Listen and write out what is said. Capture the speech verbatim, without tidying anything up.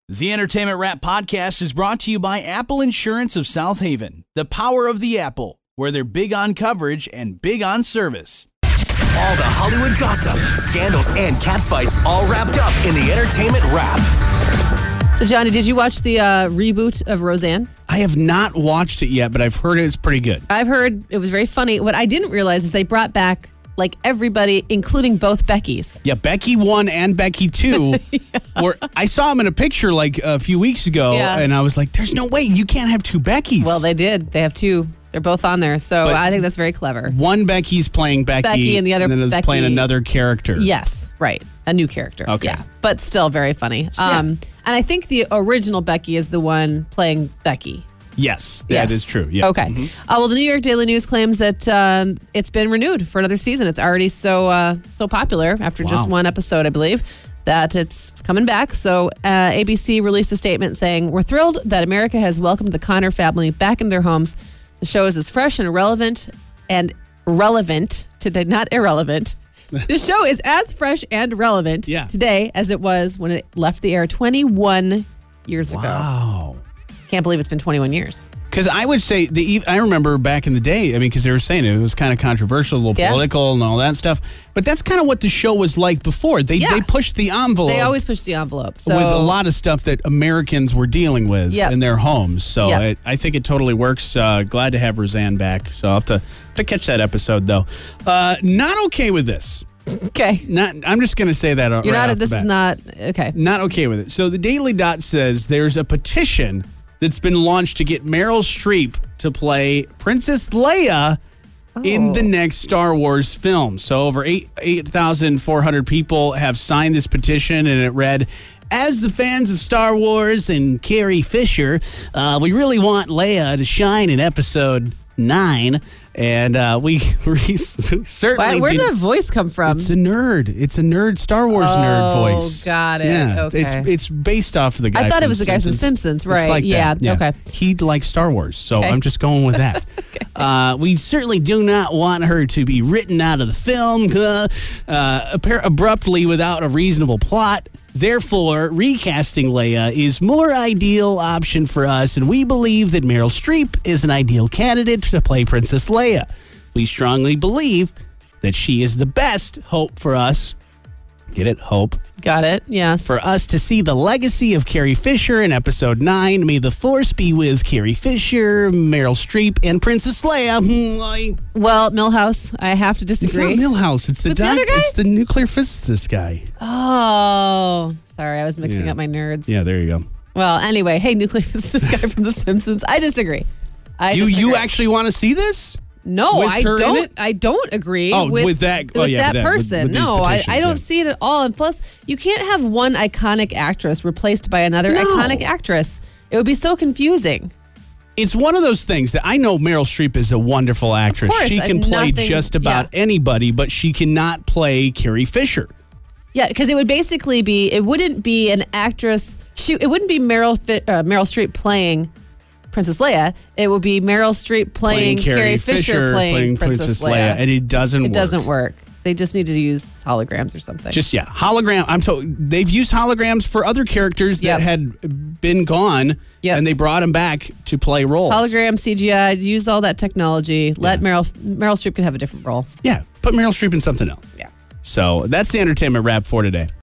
The Entertainment Wrap Podcast is brought to you by Apple Insurance of South Haven. The power of the Apple, where they're big on coverage and big on service. All the Hollywood gossip, scandals, and catfights all wrapped up in the Entertainment Wrap. So, Johnny, did you watch the uh, reboot of Roseanne? I have not watched it yet, but I've heard it's pretty good. I've heard it was very funny. What I didn't realize is they brought back like everybody, including both Beckys. Yeah, Becky one and Becky two. yeah. Were, I saw them in a picture like a few weeks ago, yeah. and I was like, there's no way you can't have two Beckys. Well, they did. They have two. They're both on there, so but I think that's very clever. One Becky's playing Becky, Becky and the other and then is Becky playing another character. Yes, right. A new character. Okay. Yeah, but still very funny. So, um, yeah. And I think the original Becky is the one playing Becky. Yes, that yes. is true. Yeah. Okay. Mm-hmm. Uh, well, the New York Daily News claims that um, it's been renewed for another season. It's already so uh, so popular after wow. just one episode, I believe, that it's coming back. So uh, A B C released a statement saying, "We're thrilled that America has welcomed the Connor family back in their homes. The show is as fresh and relevant and relevant today, not irrelevant. The show is as fresh and relevant yeah. today as it was when it left the air twenty-one years wow. ago." Wow. Can't believe it's been twenty-one years. Because I would say, the I remember back in the day, I mean, because they were saying it was kind of controversial, a little yeah. political and all that stuff. But that's kind of what the show was like before. They yeah. they pushed the envelope. They always push the envelope. So. With a lot of stuff that Americans were dealing with yep. in their homes. So yep. it, I think it totally works. Uh, glad to have Roseanne back. So I'll have to, have to catch that episode, though. Uh, not okay with this. Okay. Not. I'm just going to say that You're right not. off This the bat. is not okay. Not okay with it. So the Daily Dot says there's a petition that's been launched to get Meryl Streep to play Princess Leia oh. in the next Star Wars film. So over eight eight thousand four hundred people have signed this petition, and it read, "As the fans of Star Wars and Carrie Fisher, uh, we really want Leia to shine in Episode Nine." And uh, we, we certainly Why, where did, did that voice come from? It's a nerd. It's a nerd Star Wars oh, nerd voice. got it. Yeah, okay. it's it's based off of the guy. I thought from it was the guy Simpsons. from Simpsons, right? It's like yeah. that. yeah. Okay. He likes Star Wars, so okay. I'm just going with that. okay. uh, we certainly do not want her to be written out of the film uh, uh, abruptly without a reasonable plot. Therefore, recasting Leia is more ideal option for us, and we believe that Meryl Streep is an ideal candidate to play Princess Leia. We strongly believe that she is the best hope for us. Get it? Hope. Got it. Yes. For us to see the legacy of Carrie Fisher in Episode nine. May the Force be with Carrie Fisher, Meryl Streep, and Princess Leia. Well, Milhouse, I have to disagree. It's not Milhouse. It's the, What's the doc- other guy? It's the nuclear physicist guy. Oh, sorry. I was mixing yeah. up my nerds. Yeah, there you go. Well, anyway, hey, nuclear physicist guy from The Simpsons. I disagree. I you disagree. you actually want to see this? No, with I her in don't. it? I don't agree Oh, with, with that- oh, with yeah, that with that- with- person. with these no, I, petitions, I don't yeah. see it at all. And plus, you can't have one iconic actress replaced by another No. iconic actress. It would be so confusing. It's one of those things that I know Meryl Streep is a wonderful actress. course, She can uh, play nothing- just about yeah. anybody, but she cannot play Carrie Fisher. Yeah, because it would basically be. It wouldn't be an actress. She. It wouldn't be Meryl Fi- uh, Meryl Streep playing Princess Leia. It would be Meryl Streep playing, Playing Carrie, Carrie Fisher, playing, Princess, Leia. and it doesn't It work. doesn't work. They just need to use holograms or something. Just, yeah, hologram. I'm told they've used holograms for other characters that Yep. had been gone, Yep. and they brought them back to play roles. hologram, C G I, use all that technology. Let Yeah. Meryl Meryl Streep can have a different role. Yeah, put Meryl Streep in something else. Yeah. So that's the Entertainment Wrap for today.